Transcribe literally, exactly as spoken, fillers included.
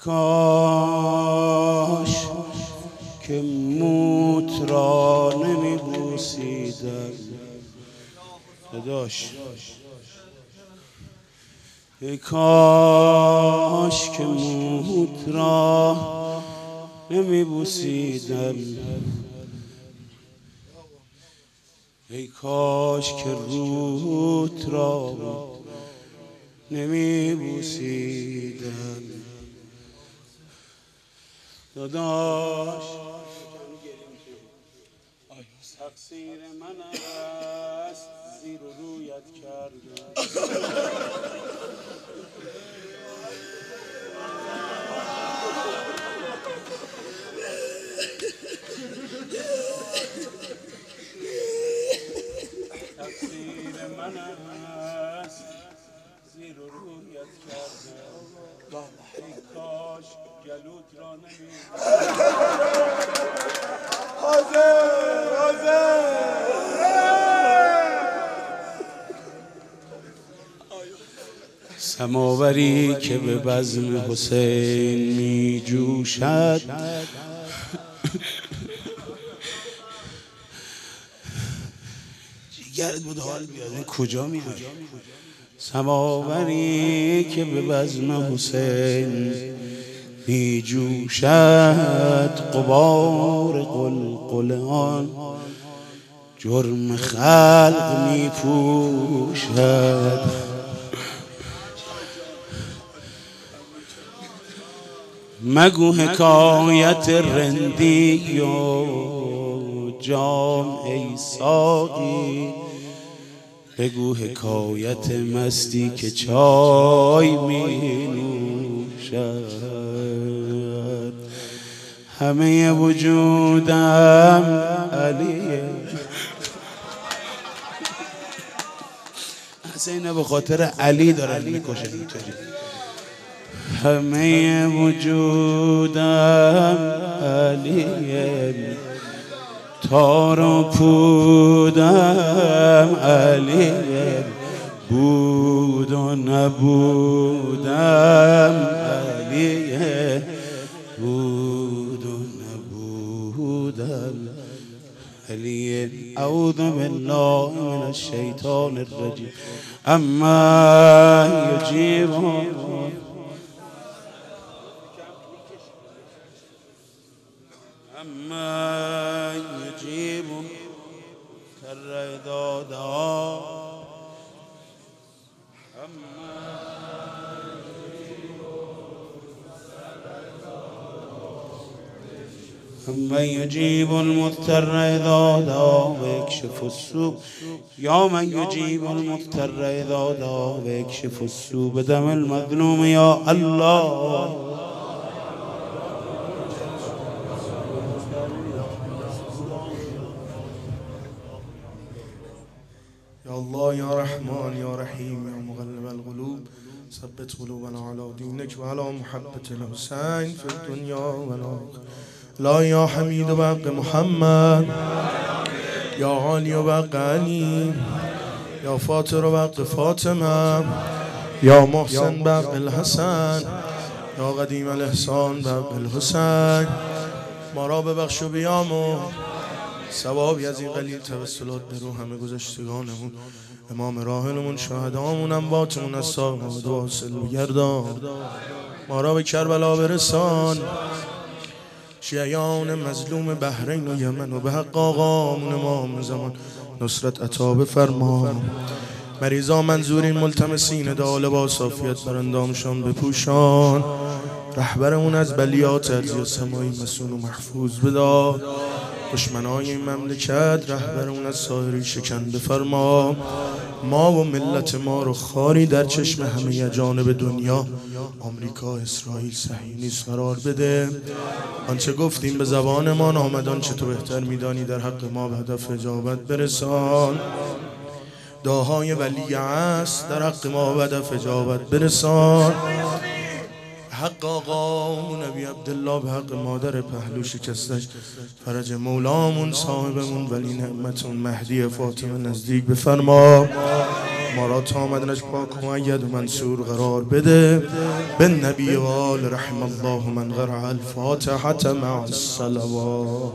کاش که موت را نمی بوسیدم داداش، ای کاش که موت را نمی بوسیدم، ای کاش که روت را نمی بوسیدم داداش. تقصیر من است زیر و رویت کردم، تقصیر من است زیر و رویت کردم، ای کاش گلوت را نمی سماوری که به بزم حسین می جوشد، جیگرت بود حال بیاد کجا میاد. سماوری که به بزم حسین می جوشد، غبار قلقل آن جرم خلق می پوشد. مگو حکایت رندی و جام ای ساقی، بگو حکایت مستی که چای می نوشد. همه وجودم علیه، حسین به خاطر علی دارن میکشن اینطوری. همه وجودم علیه، تار و پودم علیه، بود و نبودم علیه، بود و نبودم علیه. اعوذ بالله من الشیطان الرجیم. اما یجیبون اما یجیب کر اذا دعا، اما یجیب المضطر اذا دعا و یکشف السوء، یا من یجیب المضطر اذا دعا و یکشف السوء بدم المظلوم یا الله. یا الله یا رحمان یا رحیم یا مقلب القلوب ثبت قلوبنا على دینک و على محبت الحسین فی الدنیا و الآخرة. لا یا حمید و بق محمد، یا عالی و بق علی، یا فاطر و بق فاطمه، یا محسن بق الحسن، یا قدیم الاحسان بق الحسین. ما را ببخش و بیامرز ثوابی از این قلیل توسلات به روح همه گذشتگانمون، امام راحلمون، شهدامون، امواتمون، از صاحب واصل و گردان. ما را به کربلا برسان، شیعیان مظلوم بحرین و یمن و به حق آقامون امام زمان نصرت عطا بفرما. مریضا منظورین ملتمسین دا لباس عافیت بر اندامشان بپوشان. رهبرمون از بلیات ارضی و سمایی مسون و محفوظ بدار. دشمنای این مملکت رهبرمون از سایری شکن بفرما. ما و ملت ما رو خاری در چشم همه جانب دنیا، آمریکا، اسرائیل، صهیونیسم قرار بده. آنچه گفتیم به زبانمان آمد، آنچه تو بهتر میدانی در حق ما به هدف اجابت برسان. دعاهای ولی است در حق ما به هدف اجابت برسان. حق آقامون نبی عبدالله، به حق مادر پهلو شکستش، فرج مولامون صاحبمون ولی نعمتون مهدی فاطمه نزدیک بفرما. ما را تا مدنش پاک و مؤید و منصور قرار بده. به نبی و آل رحم الله من قرأ الفاتحة مع الصلوات.